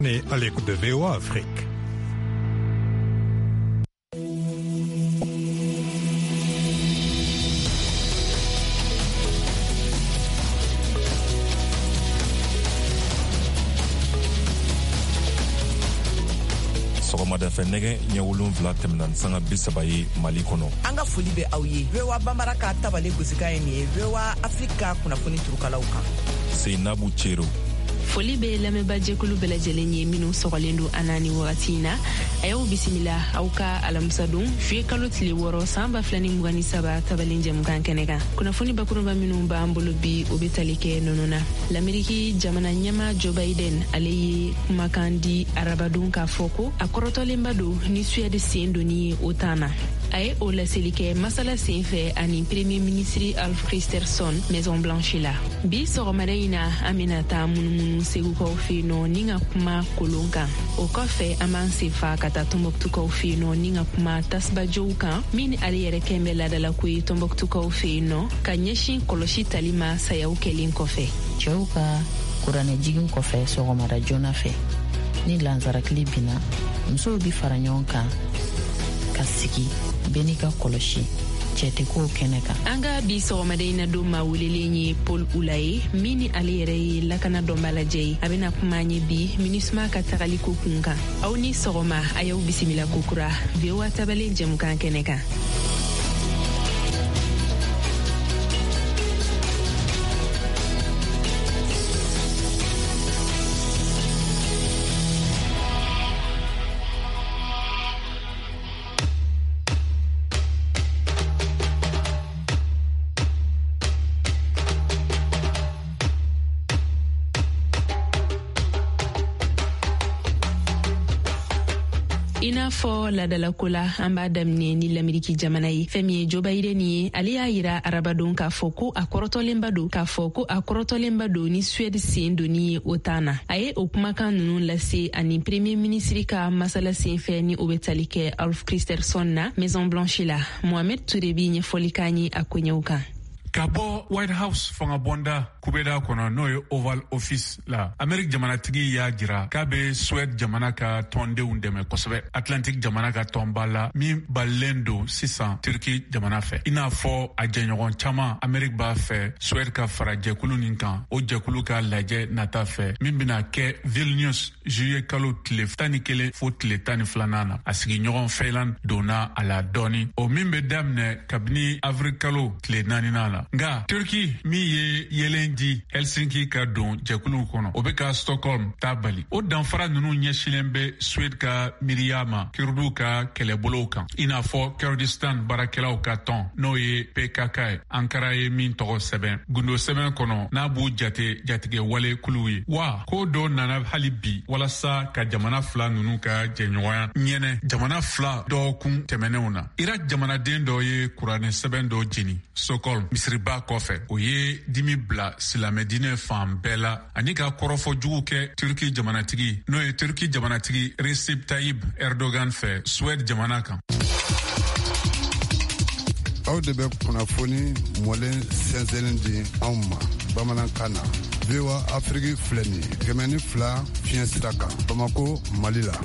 À l'écoute de VOA Afrique. Sɔgɔmada fɛ nɛgɛ ɲɛ 7 tɛmɛna sanga 30 ye Mali kɔnɔ. An ka foli bɛ aw ye. VOA Bambara ka tabale gosika ye nin ye. VOA Afrika kunnafoni turukalaw kan. Seinabu Cero. Foli be lamɛnba jɛkulu bɛɛ lajɛlen ye minnu sɔgɔlen don an ni wagati in na. A y'aw bisimila aw ka alamisa don juillet kalo tile 6 san 2023 tabalen jɛmukan kɛnɛ kan. Kunnafoni bakurunba minnu b'an bolo bi o be tali kɛ nɔnɔ na. L'Amérique jamana ɲɛma Joe Biden ale ye kumakan di arabadon k'a fɔ ko a kɔrɔtɔlenba don ni Suède sen doni ye OTAN na. A ye o laseli kɛ masala senfɛ ani premier ministre Ulf Kristersson Maison Blanche la. Bi sɔgɔmada in na an bena taa munumunu segukaw fɛ nɔ ni ka kuma kolon kan. O kɔfɛ an b'an senfa ka taa Tombouctukaw fɛ nɔ ni ka kuma tasibajow kan min ale yɛrɛ kɛn bɛ ladalako ye Tombouctukaw fɛ nɔ ka ɲɛsin kɔlɔsi tali ma sayaw kɛlen kɔfɛ. Cɛw ka kuranɛjigin kɔfɛ sɔgɔmada joona fɛ ni lanzarakili bina musow bi fara ɲɔgɔn kan ka sigi bɛɛ n'i ka kɔlɔsi cɛ tɛ k'o kɛnɛ kan. An ka bi sɔgɔmada in na don maa welelen ye Paul Ulaye min ni ale yɛrɛ ye lakana dɔnbalajɛ ye. A bena kuma an ye bi MINUSMA ka tagali ko kun kan. Aw ni sɔgɔma a y'aw bisimila kokura VOA tabale jɛmukan kɛnɛ kan. I n'a fɔ ladalako la an b'a daminɛ ni l'Amérique jamana ye. Fɛn min ye Joe Biden ye ale y'a yira arabadon k'a fɔ ko a kɔrɔtɔlenba don ni Suède sen doni ye OTAN na. A ye o kumakan ninnu lase ani premier ministre ka masala senfɛ ni o bɛ tali kɛ Ulf Kristersson na Maison Blanche la. Mohamed Touré bi ɲɛfɔli k'an ye a koɲɛw kan. Ka bɔ White House fanga bonda kubeda kɔnɔ n'o ye Oval Office la Amérique jamanatigi y'a jira k'a bɛ Suède jamana ka tɔndenw dɛmɛ kosɛbɛ Atlantique jamana ka tɔnba la min balilen don sisan Turki jamana fɛ. I n'a fɔ a jɛɲɔgɔn caman Amérique b'a fɛ Suède ka fara jɛkulu nin kan o jɛkulu ka lajɛ nata fɛ min bɛna kɛ Vilnius juillet kalo tile 11 fo tile 12 na a sigi ɲɔgɔn Finland donna a la dɔɔni o min bɛ daminɛ kabini avril kalo tile 4 na. Nga Turki min ye yelen di Helsinki ka don jɛkulu kɔnɔ o bɛ ka Stockholm ta bali o danfara ninnu ɲɛsilen bɛ Suède ka miiriya ma Kurdiw ka kɛlɛbolow kan i n'a fɔ Kurdistan baarakɛlaw ka tɔn n'o ye PKK ye Ankara ye min tɔgɔ sɛbɛn gundo sɛbɛn kɔnɔ n'a b'u jatigɛ wale kuluw ye wa ko dɔ nana hali bi walasa ka jamana fila ninnu ka jɛɲɔgɔnya ɲɛnɛ jamana fila dɔgɔkun tɛmɛnenw na Irak jamanaden dɔ ye kuranɛ sɛbɛn dɔ jeni Stockholm misiriba kɔfɛ o ye dimi bila silamɛdinɛ fan bɛɛ la ani ka kɔrɔfɔ jugu kɛ Turki jamanatigi n'o ye Turki jamanatigi Recep Tayyip Erdogan fɛ Suède jamana kan. Aw de bɛ kunnafoni mɔlen sɛnsɛnlen di anw ma bamanankan na. VOA Afrique filɛ nin ye 102 fiɲɛ sira kan Bamako Mali la.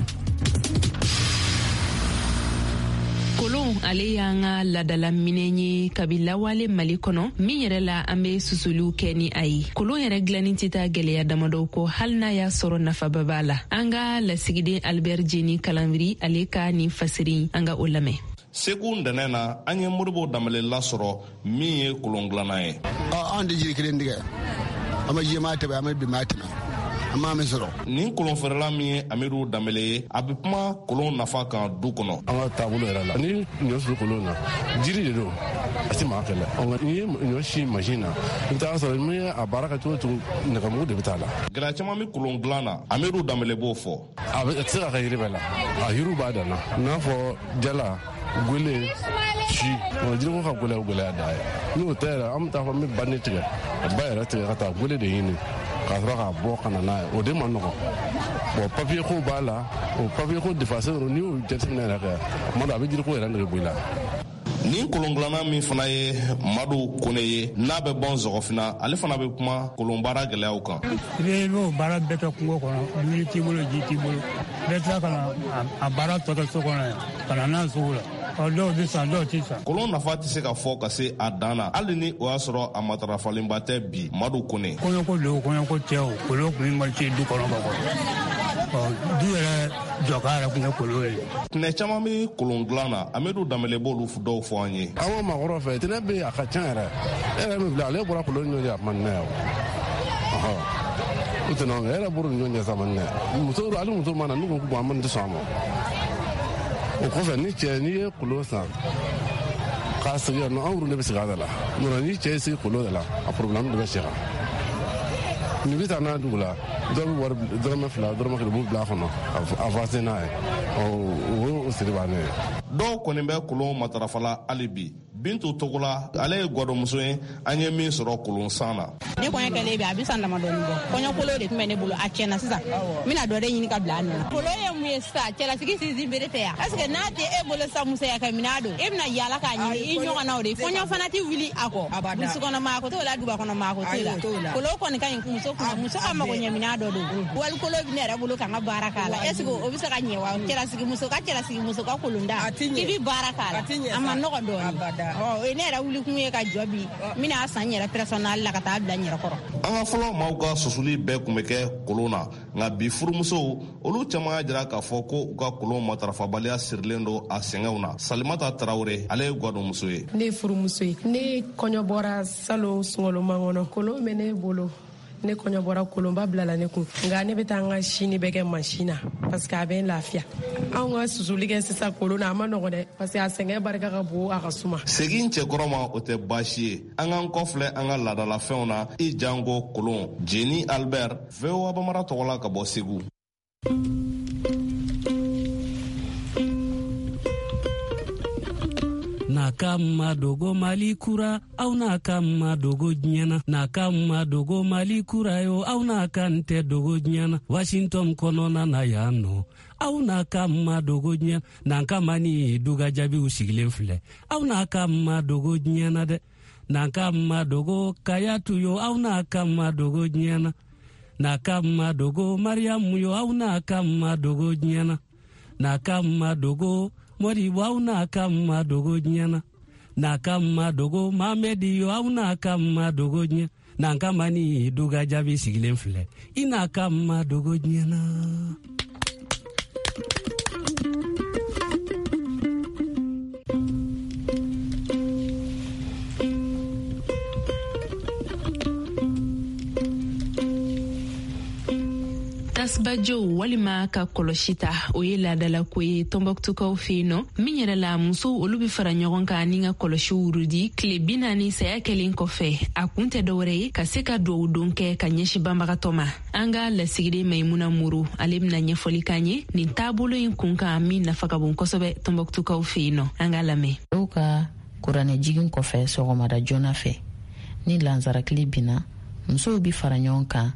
Kolon ale y'an ka ladala minɛn ye kabi lawale Mali kɔnɔ min yɛrɛ la an bɛ susuluw kɛ ni a ye. Kolon yɛrɛ dilanni tɛ taa gɛlɛya damadɔw kɔ hali n'a y'a sɔrɔ nafaba b'a la. An ka lasigiden Albert Jeni Kalanbiri ale ka nin fasiri an ka o lamɛn. Segu ntɛnɛn na an ye Modibo Danbɛlɛ lasɔrɔ min ye kolon dilanna ye. An tɛ jiri kelen tigɛ an bɛ jɛma tɛmɛ an bɛ bimaa tɛmɛ. Nin kolon feerela min ye Amidu Danbɛlɛ ye a bɛ kuma kolon nafa kan du kɔnɔ. An ka taabolo yɛrɛ la ni ɲɔ suru kolon na jiri de don a tɛ maa kɛlɛ n'i ye ɲɔ si mansin na i bɛ taa sɔrɔ min ye a baara kɛ cogo o cogo nɛgɛmugu de bɛ taa la. Gɛlɛya caman bɛ kolon dilan na Amidu Danbɛlɛ b'o fɔ. A tɛ se ka kɛ yiri bɛɛ la a yiriw b'a dan na i n'a fɔ jala gwele si jiriko ka gwɛlɛya da ye n'o tɛ yɛrɛ an bɛ taa fɔ n bɛ ba ne tigɛ a ba yɛrɛ tigɛ ka taa gwele de ɲini k'a sɔrɔ k'a bɔ ka na n'a ye o de ma nɔgɔn bon papier ko b'a la o papier ko defase n'i y'o jateminɛ yɛrɛ kɛ tuma dɔ a bɛ jiriko yɛrɛ nege bɔ i la. nin kolonglana min fana ye Madu Kone ye n'a bɛ bɔn zɔgɔfina ale fana bɛ kuma kolon baara gɛlɛyaw kan. I bɛ n'o baara bɛɛ kɛ kungo kɔnɔ dumuni t'i bolo ji t'i bolo bɛɛ tila ka na a baara tɔ kɛ so kɔnɔ yan ka na n'a sugu la. Dɔw bɛ san dɔw tɛ san. Kolon nafa tɛ se ka fɔ ka se a dan na hali ni o y'a sɔrɔ a matarafalenba tɛ bi Madu Kone. Kɔɲɔko don kɔɲɔko tɛ o kolon kun ma se du kɔnɔ ka kɔrɔ. Du yɛrɛ jɔka yɛrɛ kun ye kolon ye. Tɛnɛ caman bɛ kolon dilan na Amadu Danbele b'olu dɔw fɔ an ye. An ka maakɔrɔ fɛ tɛnɛ bɛ a ka ca yɛrɛ e yɛrɛ min filɛ ale bɔra kolon ɲɔgɔn a man nɛ o. O tɛ n'anw e yɛrɛ bɔra ɲɔgɔn sa man nɛ ale muso mana n'u ko k'u man tɛ sɔn a ma. O kɔfɛ ni cɛ n'i ye kolon san k'a sigi yan nɔ an wuru de bɛ sigi a da la ni cɛ ye sigi kolon de la a problème de bɛ cɛ kan. Nin bɛ taa n'a dugu la dɔw bɛ wari dɔrɔmɛ 2 dɔrɔmɛ 1 b'u bila a kɔnɔ a vase n'a ye o siri b'a ne ye. Dɔw kɔni bɛ kolon matarafala hali bi Bintu Togola ale ye gwadɔmuso ye an ye min sɔrɔ kolon san na. Ne kɔɲɔ kɛlen bɛ a bɛ san damadɔni bɔ kɔɲɔkolon de tun bɛ ne bolo a tiɲɛna sisan n bɛna dɔ de ɲini ka bila a nɔ. Kolon ye mun ye sisan cɛlasigi sinsin bere tɛ yan est ce que n'a tɛ e bolo sa musoya ka minɛ don e bɛna yaala k'a ɲini i ɲɔgɔnnaw de kɔɲɔ fana tɛ wuli a kɔ burusi kɔnɔ maa ko t'o la duba kɔnɔ maa ko t'o la kolon kɔni ka ɲi muso kunna muso ka mago ɲɛ minɛ dɔ don wali kolon bɛ ne yɛrɛ bolo k'an ka baara k'a la est ce que o bɛ se ka ɲɛ wa cɛlasigi muso ka kolon da i bɛ baara k'a la a ma nɔgɔ dɔɔni ne yɛrɛ wuli kun ye ka jɔ bi n bɛna san yɛrɛ personnel la ka taa bila n yɛrɛ kɔrɔ. An ka fɔlɔ maaw ka susuli bɛɛ kun bɛ kɛ kolon na nka bi furumusow olu caman y'a jira k'a fɔ ko u ka kolon matarafabaliya sirilen don a sɛgɛnw na. Salimata Tarawele ale ye gwadɔmuso ye. Ne ye furumuso ye ne kɔɲɔ bɔra salon sunkaloman kɔnɔ kolon bɛ ne bolo ne kɔɲɔ bɔra kolonba bilala ne kun nka ne bɛ taa an ka sini bɛ kɛ mansin na parce que a bɛ n lafiya anw ka susuli kɛ sisan kolon na a ma nɔgɔ dɛ parce que a sɛgɛn barika ka bon a ka suma. Segin cɛkɔrɔ ma o tɛ baasi ye an k'an kɔfilɛ an ka laadalafɛnw na i jango kolon Jeni Albert VOA Bamara tɔgɔla ka bɔ Segu. Na kama dogo Mali kura au na kama dogo nyana na kama dogo Mali kura yo au na kante dogo nyana Washington konona na yano au na kama dogo nyana na kama ni duga jabi usigilen filɛ au na kama dogo nyana de na kama dogo Kayatu yo au na kama dogo nyana na kama dogo Mariamu yo au na kama dogo nyana na kama dogo Mori au na kama dogo nyana na kama dogo Mamedi yo au na kama dogo nyana na kama ni duga jabi sigilen filɛ ina kama dogo nyana. Tasbajo walima ka kɔlɔsita o ye laadala ko ye Tɔnbɔkutukaw fɛ yen nɔ min yɛrɛ la muso olu bɛ fara ɲɔgɔn kan ni ka kɔlɔsi wurudi tile 40 saya kɛlen kɔfɛ a kun tɛ dɔwɛrɛ ye ka se ka dugawu don kɛ ka ɲɛsin banbagatɔ ma. An ka lasigiden Mayimuna Muru ale bɛna ɲɛfɔli k'an ye nin taabolo in kun kan min nafa ka bon kosɛbɛ Tɔnbɔkutukaw fɛ yen nɔ an ka lamɛn. Dɔw ka kuranɛ jigin kɔfɛ sɔgɔmada joona fɛ ni lanzarakili binna musow bi fara ɲɔgɔn kan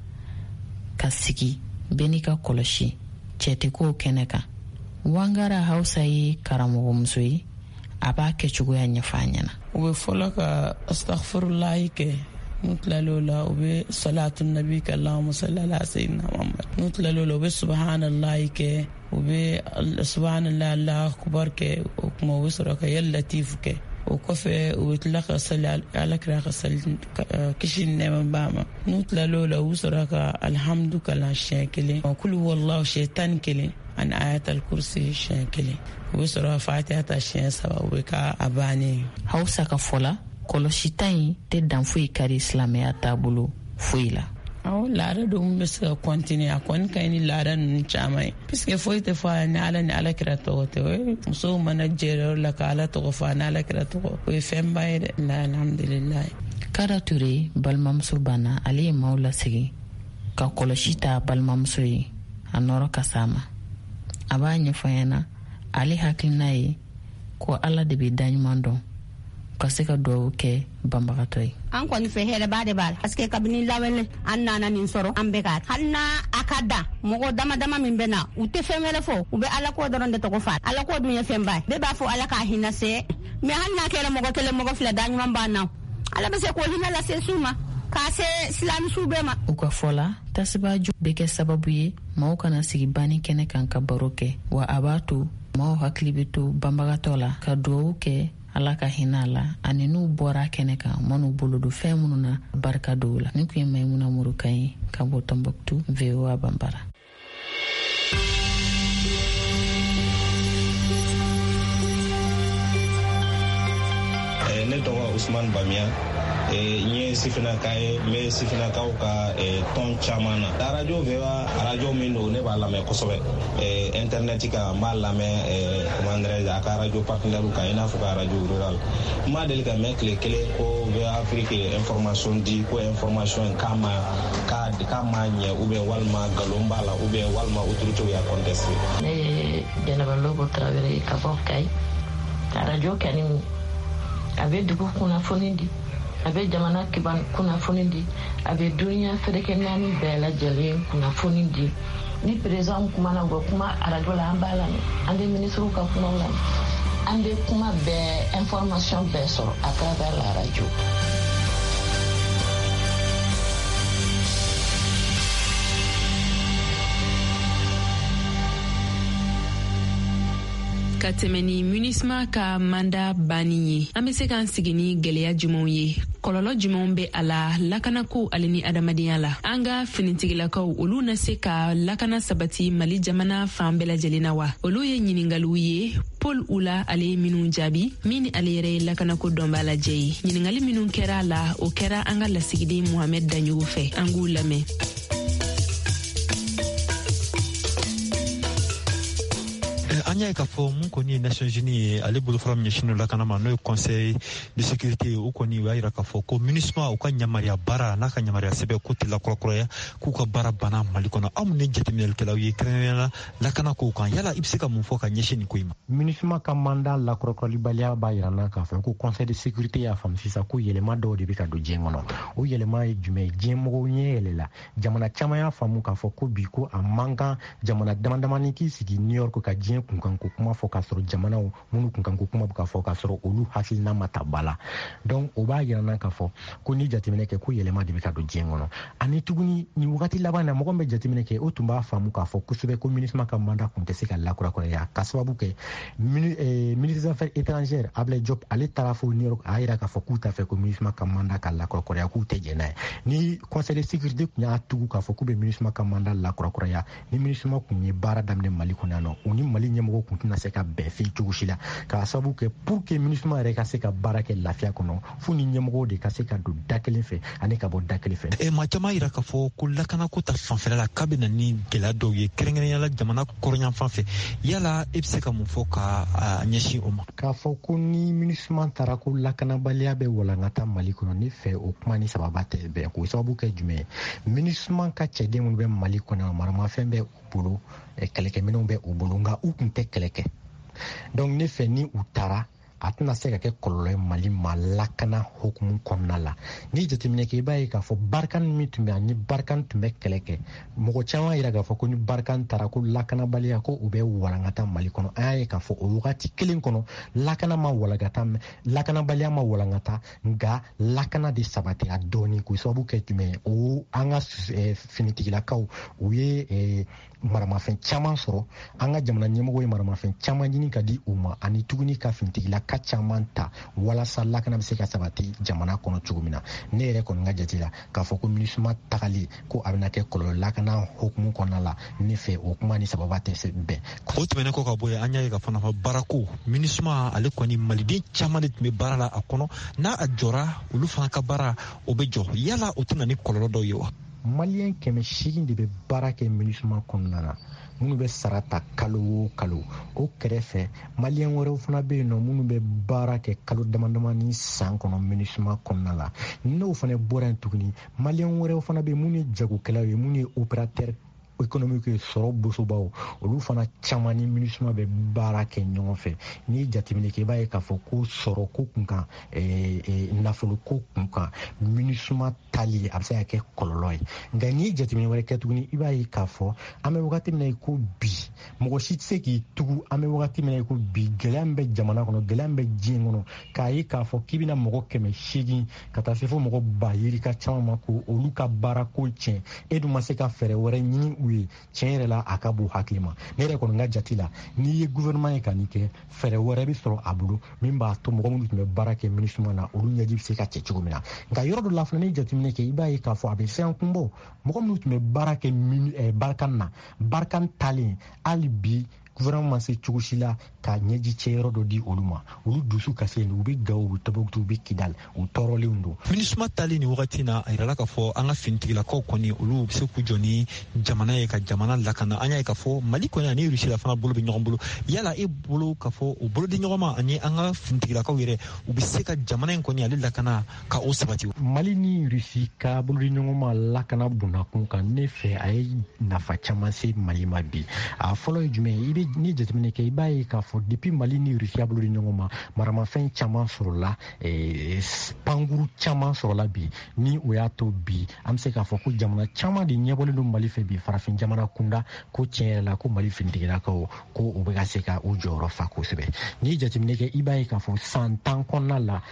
ka sigi bɛɛ n'i ka kɔlɔsi cɛ tɛ k'o kɛnɛ kan. Wangara Hausa ye karamɔgɔmuso ye a b'a kɛcogoya ɲɛfɔ a ɲɛna. U bɛ fɔlɔ ka astaghfirullahi kɛ n'u tilal'o la u bɛ salatu nabi kɛ Allahumma salli ala sayyidina Muhammad n'u tilal'o la u bɛ subhanallahi kɛ u bɛ subhanallahi Allahu akbar kɛ o kuma u bɛ sɔrɔ ka ya latifu kɛ o kɔfɛ u bɛ tila ka sali alakira ka sali kisi nɛɛma b'a ma n'u tilal'o la u bɛ sɔrɔ ka alhamdu kalan siɲɛ 1 kulu wallahu siɲɛ 11 ani ayatal kursi siɲɛ 1 u bɛ sɔrɔ fatiha ta siɲɛ 3 u bɛ ka a bannen. Hausa ka fɔla kɔlɔsita in tɛ dan foyi kari silamɛya taabolo foyi la. Awɔ laada dɔw bɛ se ka kɔntiniye a kɔni ka ɲi ni laada ninnu caman ye puisque foyi tɛ fɔ a ni ala ni alakira tɔgɔ tɛ musow mana jɛyɔrɔ la ka ala tɔgɔ fɔ a ni alakira tɔgɔ o ye fɛnba ye dɛ alhamdulilayi. Kara Ture balimamuso banna ale ye maaw lasigi ka kɔlɔsi ta balimamuso ye a nɔrɔ ka s'a ma a b'a ɲɛfɔ ɲɛna ale hakilina ye ko ala de bɛ daɲuman dɔn ka se ka dugawu kɛ banbagatɔ ye. An kɔni fɛ hɛrɛba de b'a la parce que kabini lawale an nana nin sɔrɔ an bɛ ka hali n'a a ka da mɔgɔ dama dama min bɛ na u tɛ fɛn wɛrɛ fɔ u bɛ ala ko dɔrɔn de tɔgɔ fɔ ala ko dun ye fɛnba ye bɛɛ b'a fɔ ala k'a hinɛ se me hanna kere mogo tele mogo fila da nyuma bana ala be se ko hina la se suma ka se silami sube ma u ka fɔla tasibaju bɛ kɛ sababu ye maaw kana sigi banni kɛnɛ kan ka baro kɛ wa a b'a to maaw hakili bɛ to banbagatɔ la ka duwawu kɛ ala ka hinɛ la ani n'u bɔra kɛnɛ kan man'u bolo don fɛn minnu na barika dɔw la ni kun ye Maimuna Morukan ye ka bɔ Tombouctou VOA Bambara. Ne tɔgɔ Usman Bamiya n ye sifinaka ye n bɛ sifinakaw ka tɔn caman na arajo VOA arajo min don ne b'a lamɛn kosɛbɛ internet kan n b'a lamɛn comment dirais-je a ka radio partenaire kan i n'a fɔ ka radio rural n ma deli ka mɛn tile kelen ko VOA Afrique information di ko information k'a ma ɲɛ ou bien walima nkalon b'a la ou bien walima autorité y'a contesté. Ne ye Jɛnɛba Lobo Tarawele ka bɔ Kayi arajo kɛni a bɛ dugu kunnafoni di a bɛ jamana kiban kunnafoni di a bɛ duniya fɛrɛkɛ naani bɛɛ lajɛlen kunnafoni di ni président kumana bɔ kuma arajo la an b'a lamɛn an bɛ ministrew ka kumaw lamɛn an bɛ kuma bɛɛ information bɛɛ sɔrɔ à travers la radio. ka tɛmɛ ni MINUSMA ka manda banni ye an bɛ se k'an sigi ni gɛlɛya jumanw ye kɔlɔlɔ jumanw bɛ a la lakanako ale ni adamadenya la an ka finitigilakaw olu na se ka lakana sabati Mali jamana fan bɛɛ lajɛlen na wa olu ye ɲiningaliw ye Paul Ula ale ye minnu jaabi min ni ale yɛrɛ ye lakanako dɔnbaa lajɛ ye ɲiningali minnu kɛra a la o kɛra an ka lasigiden Mohamed Danjugu fɛ an k'u lamɛn. an y'a ye k'a fɔ mun kɔni ye Nations Unies ye ale bolofara min ɲɛsinnen lakana ma n'o ye Conseil de sécurité o kɔni o y'a jira k'a fɔ ko MINUSMA u ka yamaruya baara n'a ka yamaruya sɛbɛn ko tɛ lakurakuraya k'u ka baara banna Mali kɔnɔ aw mun ye jateminɛlikɛlaw ye kɛrɛnkɛrɛnnenya la lakana kow kan yala i bɛ se ka mun fɔ ka ɲɛsin nin ko in ma. MINUSMA ka mandat lakurakuralibaliya b'a jira na k'a fɔ ko Conseil de sécurité y'a faamu sisan ko yɛlɛma dɔw de bɛ ka don diɲɛ kɔnɔ o yɛlɛma ye jumɛn ye diɲɛmɔgɔw ɲɛ yɛlɛla jamana caman y'a faamu k'a fɔ ko bi ko a man kan jamana damadamani k'i sigi New York ka diɲɛ kunkan ko kuma fɔ k'a sɔrɔ jamanaw minnu kunkan ko kuma bɛ ka fɔ k'a sɔrɔ olu hakilina ma ta ba la donc o b'a jira na k'a fɔ ko ni jateminɛ kɛ ko yɛlɛma de bɛ ka don diɲɛ kɔnɔ ani tuguni nin wagati laban na mɔgɔ min bɛ jateminɛ kɛ o tun b'a faamu k'a fɔ kosɛbɛ ko MINUSMA ka mandat tun tɛ se ka lakurakuraya ka sababu kɛ ministre des affaires étrangères Abdoulaye Diop ale taara fɔ New York a yira k'a fɔ k'u t'a fɛ ko MINUSMA ka mandat ka lakurakuraya k'u tɛ jɛn n'a ye ni Conseil de sécurité tun y'a tugu k'a fɔ k'u bɛ MINUSMA ka mandat lakurakuraya ni MINUSMA tun ye baara daminɛ Mali kɔnɔ yan nɔ u ni Mali ɲɛmɔgɔ tun tɛna se ka bɛn fɛn cogo si la k'a sababu kɛ pour que MINUSMA yɛrɛ ka se ka baara kɛ lafiya kɔnɔ fo ni ɲɛmɔgɔw de ka se ka don da kelen fɛ ani ka bɔ da kelen fɛ. Maa caman yira k'a fɔ ko lakanako ta fanfɛla la k'a bɛ na ni gɛlɛya dɔw ye kɛrɛnkɛrɛnnenya la jamana kɔrɔnyan fan fɛ yala e bɛ se ka mun fɔ ka ɲɛsin o ma. K'a fɔ ko ni MINUSMA taara ko lakanabaliya bɛ walankata Mali kɔnɔ ne fɛ o kuma ni sababa tɛ bɛn k'o sababu kɛ jumɛn ye MINUSMA ka cɛden minnu bɛ Mali kɔnɔ maramafɛn bɛ u bolo kɛlɛkɛminɛnw bɛ u bolo nka u tun tɛ kɛlɛ kɛ donc ne fɛ ni u taara a tɛna se ka kɛ kɔlɔlɔ ye Mali ma lakana hukumu kɔnɔna la ni jateminɛ kɛ i b'a ye k'a fɔ Barkan min tun bɛ ani Barkan tun bɛ kɛlɛ kɛ mɔgɔ caman yira k'a fɔ ko ni Barkan taara ko lakanabaliya ko u bɛ walankata Mali kɔnɔ an y'a ye k'a fɔ o wagati kelen kɔnɔ lakana ma walankata lakanabaliya ma walankata nka lakana de sabatira dɔɔni k'o sababu kɛ jumɛn o an ka finitigilakaw u ye maramafɛn caman sɔrɔ an ka jamana ɲɛmɔgɔw ye maramafɛn caman ɲini ka di u ma ani tuguni ka finitigila ka caman ta walasa lakana bɛ se ka sabati jamana kɔnɔ cogo min na ne yɛrɛ kɔni ka jate la k'a fɔ ko MINUSMA tagali ko a bɛna kɛ kɔlɔlɔ lakana hukumu kɔnɔna la ne fɛ o kuma ni sababa tɛ se bɛn. O tɛmɛnen kɔ ka bɔ yen an y'a ye ka fana fɔ baarako MINUSMA ale kɔni maliden caman de tun bɛ baara la a kɔnɔ n'a a jɔra olu fana ka baara o bɛ jɔ yala o tɛna ni kɔlɔlɔ dɔw ye wa. Maliyɛn 800 de bɛ baara kɛ MINUSMA kɔnɔna na minnu bɛ sara ta kalo o kalo o kɛrɛfɛ maliyɛn wɛrɛw fana bɛ yen nɔ minnu bɛ baara kɛ kalo damadama ni san kɔnɔ MINUSMA kɔnɔna la n'o fana bɔra yen tuguni maliyɛn wɛrɛw fana bɛ yen minnu ye jagokɛlaw ye minnu ye opérateur économique ye sɔrɔ bosobaw olu fana caman ni MINUSMA bɛ baara kɛ ɲɔgɔn fɛ n'i jateminɛ kɛ i b'a ye k'a fɔ ko sɔrɔ ko kun kan nafolo ko kun kan MINUSMA tali a bɛ se ka kɛ kɔlɔlɔ ye nka n'i jateminɛ wɛrɛ kɛ tuguni i b'a ye k'a fɔ an bɛ wagati min na ko bi mɔgɔ si tɛ se k'i tugu an bɛ wagati min na ko bi gɛlɛya min bɛ jamana kɔnɔ gɛlɛya min bɛ diɲɛ kɔnɔ k'a ye k'a fɔ k'i bɛna mɔgɔ 800 ka taa se fo mɔgɔ 100 ka caman ma ko olu ka baara ko tiɲɛ e dun ma se ka fɛɛrɛ wɛrɛ ɲini u ye tiɲɛ yɛrɛ la a ka bon hakili ma ne yɛrɛ kɔni ka jate la n'i ye gouvernement ye ka nin kɛ fɛɛrɛ wɛrɛ bɛ sɔrɔ a bolo min b'a to mɔgɔ minnu tun bɛ baara kɛ MINUSMA na olu ɲɛji bɛ se ka cɛ cogo min na nka yɔrɔ dɔ la fana ni jateminɛ kɛ i b'a ye k'a fɔ a bɛ fɛn kunbɔ mɔgɔ minnu tun bɛ baara kɛ Barkan na Barkan talen hali bi gouvernement ma se cogo si la ka ɲɛji cɛ yɔrɔ dɔ di olu ma olu dusu ka se u bɛ Gawo u bɛ Tɔnbukutu u bɛ Kidal u tɔɔrɔlenw don. MINUSMA tali ni wagati na a yirala k'a fɔ an ka finitigilakaw kɔni olu bɛ se k'u jɔ ni jamana ye ka jamana lakana an y'a ye k'a fɔ Mali kɔni ani Russie fana bolo bɛ ɲɔgɔn bolo yala e bolo k'a fɔ u bolo di ɲɔgɔn ma ani an ka finitigilakaw yɛrɛ u bɛ se ka jamana in kɔni ale lakana ka o sabati. Mali ni Russie ka bolo di ɲɔgɔn ma lakana bonnakun kan ne fɛ a ye nafa caman se Mali ma bi a fɔlɔ ye jumɛn ye ni jateminɛ kɛ i b'a ye k'a fɔ depuis Mali ni Russie bolo di ɲɔgɔn ma maramafɛn caman sɔrɔla pankuru caman sɔrɔla bi ni o y'a to bi an bɛ se k'a fɔ ko jamana caman de ɲɛbɔlen don Mali fɛ bi farafin jamana kunda ko tiɲɛ yɛrɛ la ko Mali finitigilakaw ko u bɛ ka se ka u jɔyɔrɔ fa kosɛbɛ n'i jateminɛ kɛ i b'a ye k'a fɔ san 10 kɔnɔna la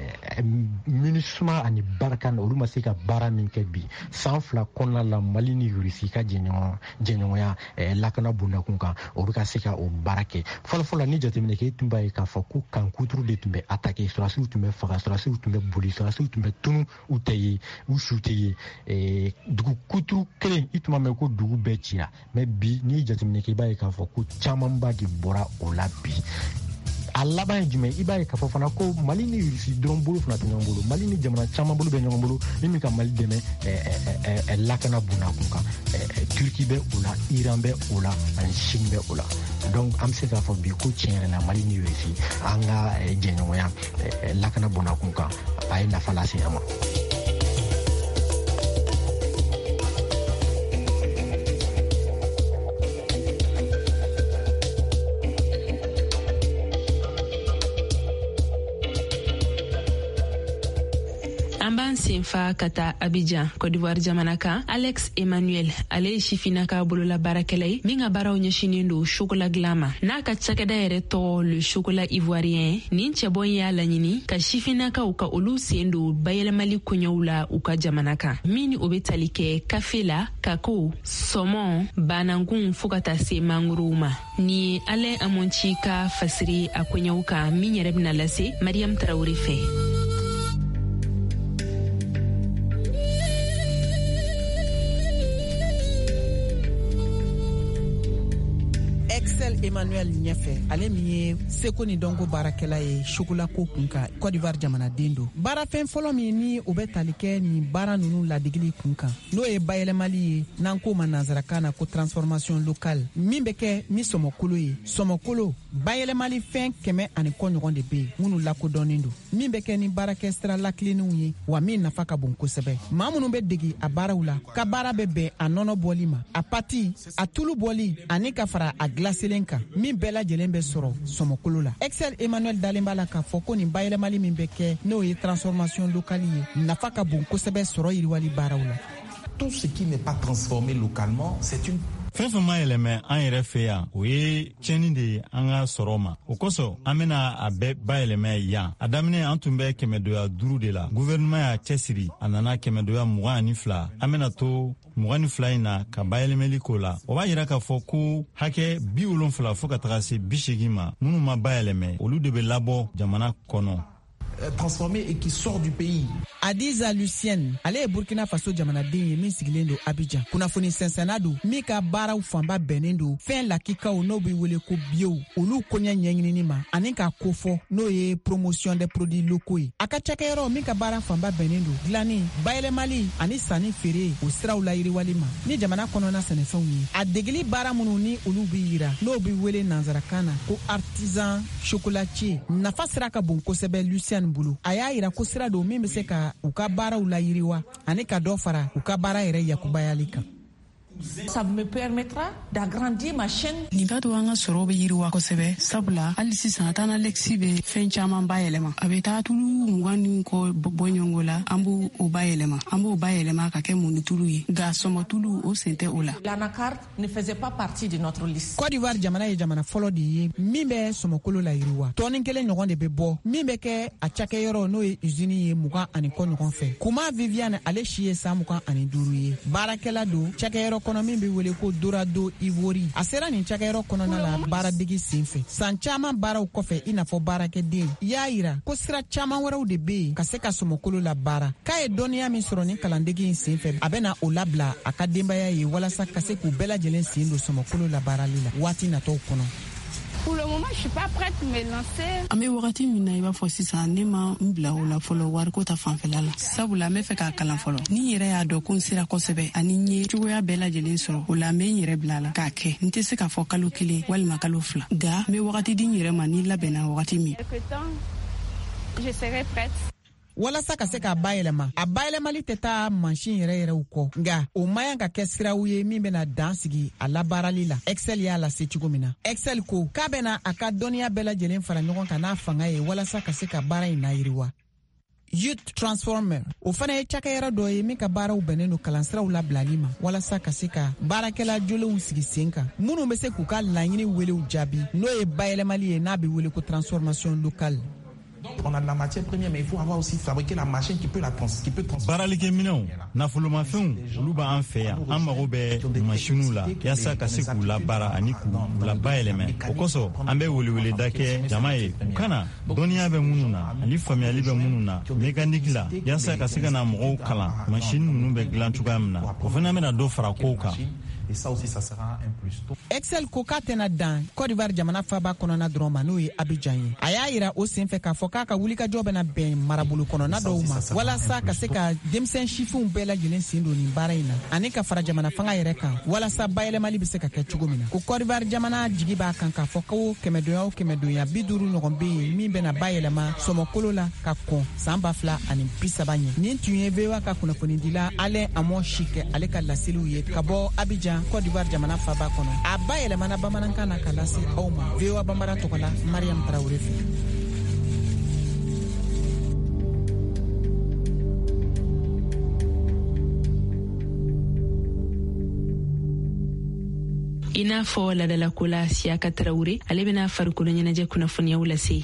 MINUSMA ani Barkan olu ma se ka baara min kɛ bi san 2 kɔnɔna la Mali ni Russie ka jɛɲɔgɔnya lakana bonnakun kan o bɛ ka se ka o baara kɛ fɔlɔfɔlɔ ni jateminɛ kɛ i tun b'a ye k'a fɔ ko kan kuturu de tun bɛ attaquer sɔrɔdasiw tun bɛ faga sɔrɔdasiw tun bɛ boli sɔrɔdasiw tun bɛ tunu u tɛ ye u su tɛ ye dugu kuturu kelen i tun b'a mɛn ko dugu bɛɛ cira mais bi n'i jateminɛ kɛ i b'a ye k'a fɔ ko camanba de bɔra o la bi a laban ye jumɛn i b'a ye k'a fɔ fana ko Mali ni Russie dɔrɔn bolo fana tɛ ɲɔgɔn bolo Mali ni jamana caman bolo bɛ ɲɔgɔn bolo min ka Mali dɛmɛ lakana bonnakun kan Turki bɛ o la Iran bɛ o la ani Chine bɛ o la donc an bɛ se k'a fɔ bi ko tiɲɛ yɛrɛ la Mali ni Russie an ka jɛɲɔgɔnya lakana bonnakun kan a ye nafa lase an ma. An b'an senfa ka taa Abidjan, Côte d'Ivoire jamana kan. Alex Emmanuel, ale ye sifinaka bolola baarakɛla ye min ka baaraw ɲɛsinen don chocolat dilan ma. N'a ka cakɛda yɛrɛ tɔgɔ le chocolat ivoirien, nin cɛbɔ y'a laɲini ka sifinakaw ka olu sen don bayɛlɛmali koɲɛw la u ka jamana kan. Min o bɛ tali kɛ kafe la, kako, sɔmɔ, banankun fo ka taa se mangorow ma. Ni ye Alain Amonchi ka fasiri a koɲɛw kan min yɛrɛ bɛna lase Mariam Traoré fɛ. Emmanuel ɲɛfɛ ale min ye seko ni dɔnko baarakɛla ye chocolat ko kun kan Côte d'Ivoire jamanaden don. Baarafɛn fɔlɔ min ni o bɛ tali kɛ nin baara ninnu ladegili kun kan n'o ye bayɛlɛmali ye n'an ko ma nanzarakan na ko transformation locale min bɛ kɛ ni sɔmɔkolo ye. Sɔmɔkolo bayɛlɛmali fɛn 100 kɔ ɲɔgɔn de bɛ yen minnu lakodɔnnen don min bɛ kɛ ni baarakɛ sira lakilenninw ye wa min nafa ka bon kosɛbɛ. Maa minnu bɛ degi a baaraw la ka baara bɛ bɛn a nɔnɔ bɔli ma a pati a tulu bɔli ani ka fara a glaselen kan min bɛɛ lajɛlen bɛ sɔrɔ sɔmɔkolo la. Excel Emmanuel dalen b'a la k'a fɔ ko nin bayɛlɛmali min bɛ kɛ n'o ye transformation locale ye nafa ka bon kosɛbɛ sɔrɔ yiriwali baaraw la. Tout ce qui n'est pas transformé localement, c'est une fɛn fɛn ma yɛlɛmɛ an yɛrɛ fɛ yan o ye tiɲɛni de ye an ka sɔrɔ ma o kosɔn an bɛna a bɛɛ bayɛlɛmɛ yan a daminɛ an tun bɛ 500 de la gouvernement y'a cɛsiri a nana 22 an bɛna to 22 in na ka bayɛlɛmɛli ko la o b'a yira k'a fɔ ko hakɛ 70 fo ka taga se 80 ma minnu ma bayɛlɛmɛ olu de bɛ labɔ jamana kɔnɔ transformé et qui sort du pays. Adiza Lucienne, ale ye Burkina Faso jamanaden ye min sigilen don Abidjan. Kunnafoni sɛnsɛnna don min ka baaraw fanba bɛnnen don fɛn lakikaw n'o bɛ wele ko bio olu koɲɛ ɲɛɲinini ma ani ka kofɔ n'o ye promotion des produits locaux ye. A ka cakɛyɔrɔ min ka baara fanba bɛnnen don dilanni, bayɛlɛmali ani sanni feere o siraw la yiriwali ma ni jamana kɔnɔna sɛnɛfɛnw ye. A degeli baara minnu ni olu bɛ yira n'o bɛ wele nanzarakan na ko artisan chocolatier nafa sira ka bon kosɛbɛ Lucienne bolo. A y'a yira ko sira don min bɛ se ka u ka baaraw la yiriwa ani ka dɔ fara u ka baara yɛrɛ yakubayali kan. Ça me permettra d'agrandir ma chaîne. Nin b'a to an ka sɔrɔ bɛ yiriwa kosɛbɛ sabula hali sisan tan Alexi bɛ fɛn caman bayɛlɛma a bɛ taa tulu 20 ni kɔ bɔ ɲɔgɔn la an b'o bayɛlɛma an b'o bayɛlɛma ka kɛ mɔni tulu ye nka sɔmɔ tulu o sen tɛ o la. L'anacarde ne faisait pas partie de notre liste. Côte d'Ivoire jamana ye jamana fɔlɔ de ye min bɛ sɔmɔkolo la yiriwa tɔni kelen ɲɔgɔn de bɛ bɔ min bɛ kɛ a cakɛyɔrɔ n'o ye usine ye 20 ani kɔ ɲɔgɔn fɛ Kuma Viviane ale si ye san 25 ye baarakɛla don cakɛyɔrɔ kɔnɔ min bɛ wele ko Dorado Ivory a sera nin cakɛyɔrɔ kɔnɔna la baaradegi senfɛ san caman baaraw kɔfɛ i n'a fɔ baarakɛden y'a yira ko sira caman wɛrɛw de bɛ yen ka se ka sɔmɔkolo la baara k'a ye dɔnniya min sɔrɔ nin kalandegi in senfɛ a bɛna o labila a ka denbaya ye walasa ka se k'u bɛɛ lajɛlen sen don sɔmɔkolo la baarali la waati natɔw kɔnɔ. Pour le moment, je suis pas prête à me lancer. An bɛ wagati min na i b'a fɔ sisan ne ma n bila o la fɔlɔ wariko ta fanfɛla la sabula n bɛ fɛ k'a kalan fɔlɔ ni n yɛrɛ y'a dɔn ko n sera kosɛbɛ ani n ye cogoya bɛɛ lajɛlen sɔrɔ o la n bɛ n yɛrɛ bila la k'a kɛ n tɛ se k'a fɔ kalo 1 walima kalo 2 nka n bɛ wagati di n yɛrɛ ma ni labɛnna wagati min. Je serai prête. Walasa ka se k'a bayɛlɛma a bayɛlɛmali tɛ taa mansin yɛrɛw kɔ nka o mayan ka kɛ siraw ye min bɛna dan sigi a labaarali la Excel y'a lase cogo min na Excel ko k'a bɛna a ka dɔnniya bɛɛ lajɛlen fara ɲɔgɔn kan n'a fanga ye walasa ka se ka baara in layiriwa. Youth Transformer o fana ye cakɛyɔrɔ dɔ ye min ka baaraw bɛnnen don kalansiraw labilali ma walasa ka se ka baarakɛla jolenw sigi sen kan minnu bɛ se k'u ka laɲini welew jaabi n'o ye bayɛlɛmali ye n'a bɛ wele ko transformation locale. On a de la matière première, mais il faut avoir aussi fabriqué la machine qui peut transformer. Baaralikɛ minɛnw nafolomafɛnw olu b'an fɛ yan an mago bɛ masiniw la yaasa ka se k'u labaara ani k'u labayɛlɛmɛ o kosɔn an bɛ weleweleda kɛ jama ye u kana dɔnniya bɛ minnu na ani faamuyali bɛ minnu na mécanique la yaasa ka se ka na mɔgɔw kalan masini ninnu bɛ dilan cogoya min na o fana bɛna dɔ fara kow kan. Et ça aussi, ça sera un plus. Excel ko k'a tɛna dan Côte d'Ivoire jamana faba kɔnɔna dɔrɔn ma n'o ye Abidjan ye a y'a yira o senfɛ k'a fɔ k'a ka wulikajɔ bɛna bɛn marabolo kɔnɔna dɔw ma walasa ka se ka denmisɛn sifinw bɛɛ lajɛlen sen don nin baara in na ani ka fara jamana fanga yɛrɛ kan walasa bayɛlɛmali bɛ se ka kɛ cogo min na ko Côte d'Ivoire jamana jigi b'a kan k'a fɔ ko kɛmɛdonya o kɛmɛdonya 50 ɲɔgɔn bɛ yen min bɛna bayɛlɛma sɔmɔkolo la ka kɔn san 2030 ɲɛ nin tun ye VOA ka kunnafonidila Alain Amon Chike ale ka laseliw ye ka bɔ Abidjan Côte d'Ivoire jamana faba kɔnɔ a bayɛlɛmana bamanankan na ka lase aw ma VOA Bambara tɔgɔ la Mariam Traoré fɛ. I n'a fɔ ladalako la Siaka Traoré ale bɛna farikolo ɲɛnajɛ kunnafoniyaw lase.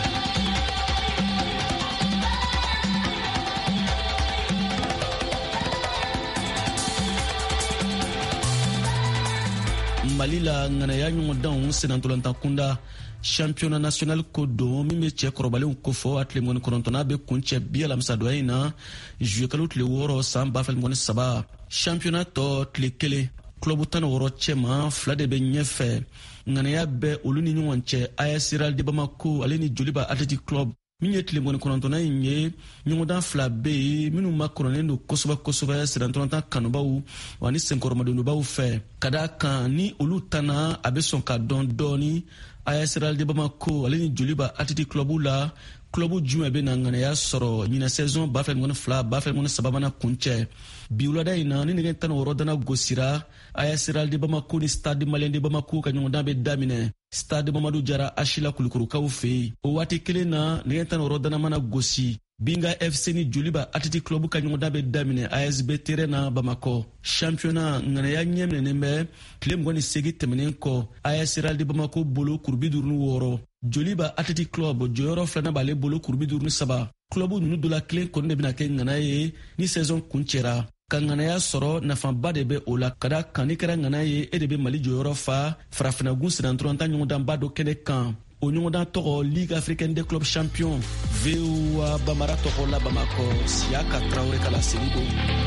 Mali la ŋanaya ɲɔgɔndanw senantolantan kunda championnat national ko don min bɛ cɛ kɔrɔbalenw kofɔ a tile 19 bɛ kuncɛ bi alamisadonya in na juillet kalo tile 6 san 2023 championnat tɔ tile 1 club 16 cɛman 2 de bɛ ɲɛfɛ ŋanaya bɛ olu ni ɲɔgɔn cɛ AS Real de Bamako ale ni Joliba Athletic Club min ye tile 19 in ye ɲɔgɔndan 2 bɛ yen minnu ma kɔrɔlen don kosɛbɛ senantolantan kanubaw wa ni senkɔrɔmadonbaw fɛ ka d'a kan ni olu tanna a bɛ sɔn ka dɔn dɔɔni AS Real de Bamako ale ni Joliba Athletic Club la club jumɛn bɛ na ŋanaya sɔrɔ ɲinɛ saison 2022-2023 kuncɛ bi wulada in na ni nɛgɛ 16 dana gosira AS Real de Bamako ni Stade Malien de Bamako ka ɲɔgɔndan bɛ daminɛ Stade Mamadou Jara Achila Kulikurukaw fɛ yen o waati kelen na nɛgɛ 16 dana mana gosi Binga FC ni Joliba Athletic Club ka ɲɔgɔndan bɛ daminɛ ASB terrain na Bamako championnat ŋanaya ɲɛminɛnen bɛ tile 28 tɛmɛnen kɔ AS Real de Bamako bolo kuru 56 Joliba Athletic Club jɔyɔrɔ 2 b'ale bolo kuru 53 club ninnu dɔ la kelen kɔni de bɛna kɛ ŋanaya ye ni saison kuncɛra ka ŋanaya sɔrɔ nafaba de bɛ o la ka da kan ni kɛra ŋanaya ye e de bɛ Mali jɔyɔrɔ fa farafinagun senantolantan ɲɔgɔndanba dɔ kɛnɛ kan o ɲɔgɔndan tɔgɔ Ligue africaine des clubs champions VOA Bambara tɔgɔ la Bamako Siaka Traoré ka laseli don.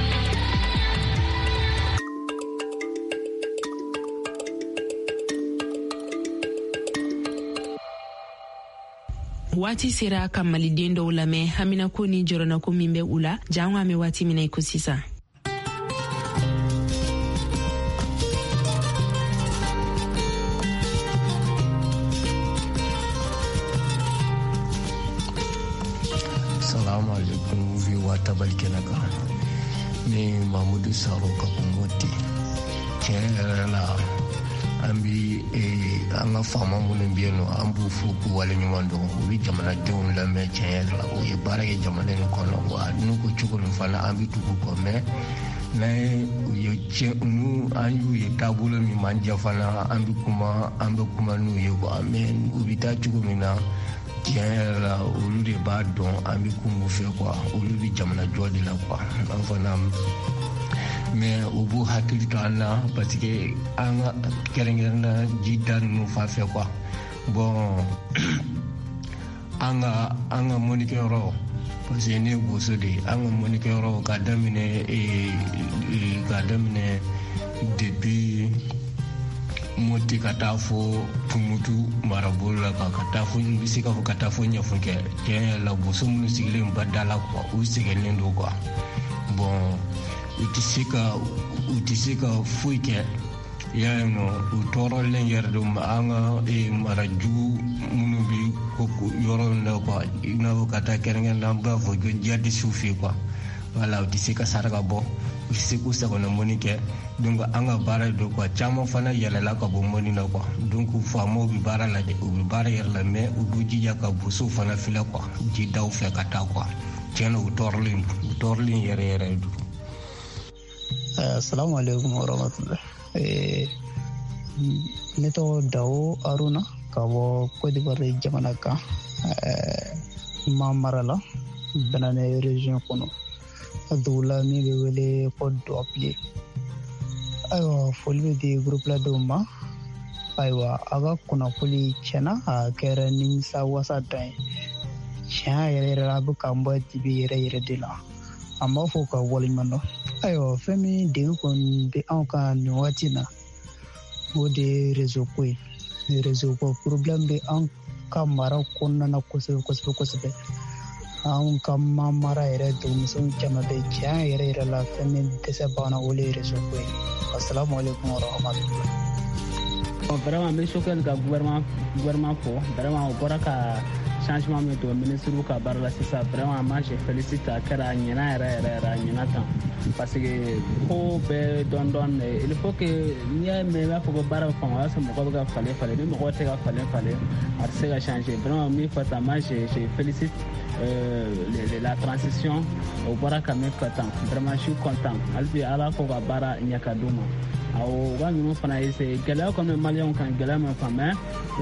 Waati sera ka maliden dɔw lamɛn haminako ni jɔrɔnako min bɛ u la jango an bɛ waati min na i ko sisan. Salamu alaikum VOA tabalikɛla kan ne Mamudu Saro ka Kumoti tiɲɛ yɛrɛ la an bi an ka faama minnu bɛ yen nɔ an b'u fo k'u waleɲuman dɔn u bɛ jamanadenw lamɛn tiɲɛ yɛrɛ la u ye baara kɛ jamana in kɔnɔ wa n'u ko cogo min fana an bɛ tugu kɔ mɛ n'u an y'u ye taabolo min man diya fana an bɛ kuma n'u ye quoi mais u bɛ taa cogo min na tiɲɛ yɛrɛ la olu de b'a dɔn an bɛ kun u fɛ quoi olu bɛ jamana jɔ de la quoi an fana mais u b'u hakili to an na parce que an ka kɛrɛnkɛrɛnna ji da ninnu fan fɛ quoi bon an ka mɔnikɛyɔrɔ parce que ne ye boso de ye an ka mɔnikɛyɔrɔ ka daminɛ depuis moti ka taa fɔ Tumutu marabolo la ka taa fɔ n bɛ se ka fɔ ka taa fɔ Ɲɛfukɛ tiɲɛ yɛrɛ la boso minnu sigilen ba da la quoi u sɛgɛnnen don quoi bon u tɛ se ka foyi kɛ y'a ye nɔ u tɔɔrɔlen yɛrɛ de ma an ka marajugu minnu bɛ yɔrɔ in na quoi i n'a fɔ ka taa kɛrɛnkɛrɛnnen an b'a fɔ ko jihadisiw fɛ yen quoi voilà u tɛ se ka saraka bɔ u tɛ se k'u sagona mɔni kɛ donc an ka baara de don quoi caman fana yɛlɛla ka bɔ mɔni na quoi donc faamaw bɛ baara lajɛ u bɛ baara yɛrɛ la mais u b'u jija ka bosow fana filɛ quoi jidaw fɛ ka taa quoi tiɲɛna u tɔɔrɔlen yɛrɛ yɛrɛ don. Assalamu alaikum warahmatullah. Ne tɔgɔ Dawo Aruna ka bɔ Côte d'Ivoire jamana kan ma mara la Banane région kɔnɔ a dugu la min bɛ wele ko Dɔpile. Ayiwa foli bɛ di groupe la dɔw ma ayiwa a ka kunnafoni tiɲɛna a kɛra nimisa wasa dan ye tiɲɛ yɛrɛ yɛrɛ la a bɛ k'an bɔ dibi yɛrɛ yɛrɛ de la an b'a fɔ ka waleɲuman dɔn. Ayiwa fɛn min degun kɔni bɛ anw kan nin waati na o de ye réseau ko ye réseau ko problème bɛ an ka mara kɔnɔna na kosɛbɛ anw ka mara yɛrɛ dugumusow caman bɛ tiɲɛ yɛrɛ yɛrɛ la fɛn min dɛsɛ banna o de ye réseau ko ye assalamu alaikum warahmatullahi. Vraiment n bɛ Choguel ka gouvernement fɔ vraiment o bɔra ka changement min to ministre ka baara la sisan vraiment moi je félicite a kɛra a ɲɛna yɛrɛ a ɲɛna tan parce que ko bɛɛ dɔɔni il faut que n'i y'a mɛn i b'a fɔ ko baara bɛ faamu o y'a sɔrɔ mɔgɔ bɛ ka falen ni mɔgɔ tɛ ka falen a tɛ se ka changer vraiment min fɔ tan moi je félicite la transition o bɔra ka min fɔ tan vraiment je suis content hali bi ala ko ka baara ɲɛ ka d'u ma. U ka ninnu fana essayer gɛlɛya kɔni maliyɛnw kan gɛlɛya ma fan mais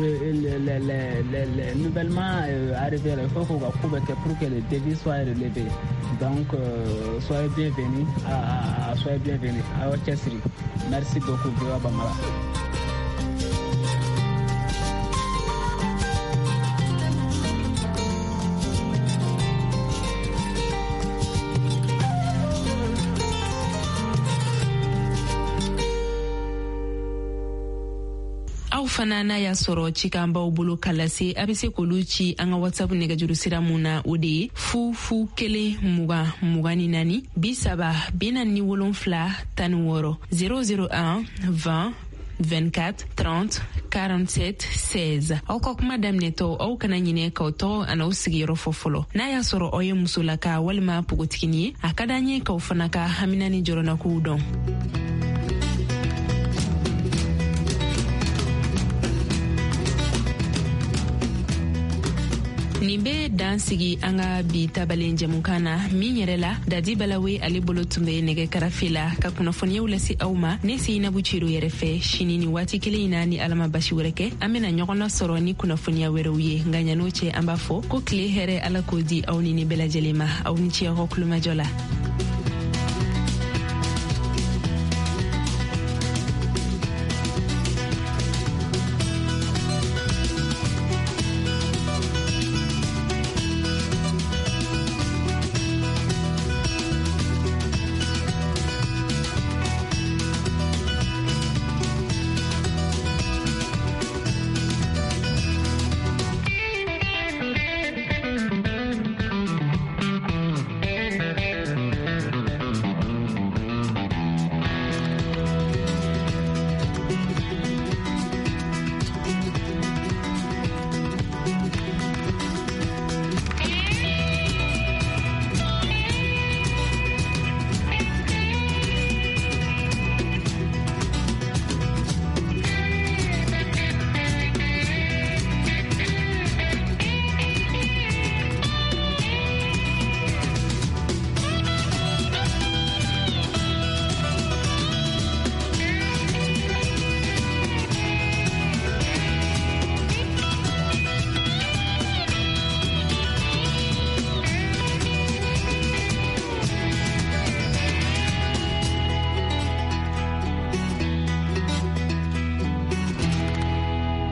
nouvellement arrivé il faut que ka ko bɛ kɛ pour que le défi soit relevé donc soyez bienvenus soyez bienvenus a y'aw cɛsiri merci beaucoup VOA Bambara. Aw fana n'a y'a sɔrɔ cikan b'aw bolo ka lase a bɛ se k'olu ci an ka WhatsApp nɛgɛjuru sira mun na o de ye 020 24 16 001 20 24 30 47 16. Aw ka kuma daminɛtɔ aw kana ɲinɛ k'aw tɔgɔ an'aw sigiyɔrɔ fɔ fɔlɔ. N'a y'a sɔrɔ aw ye musolaka walima pogotigini ye a ka d'an ye k'aw fana ka hamina ni jɔrɔnakow dɔn. Nin bɛ dan sigi an ka bi tabalen jɛmukan na min yɛrɛ la Dadi Balawe ale bolo tun bɛ nɛgɛ karafe la ka kunnafoniyaw lase aw ma ne Seinabu Ciro yɛrɛ fɛ sini ni waati kelen in na ni Ala ma basi wɛrɛ kɛ an bɛna ɲɔgɔn lasɔrɔ ni kunnafoniya wɛrɛw ye nka ɲan'o cɛ an b'a fɔ ko tile hɛrɛ Ala k'o di aw ni bɛɛ lajɛlen ma aw ni ce aw ka kulomajɔ la.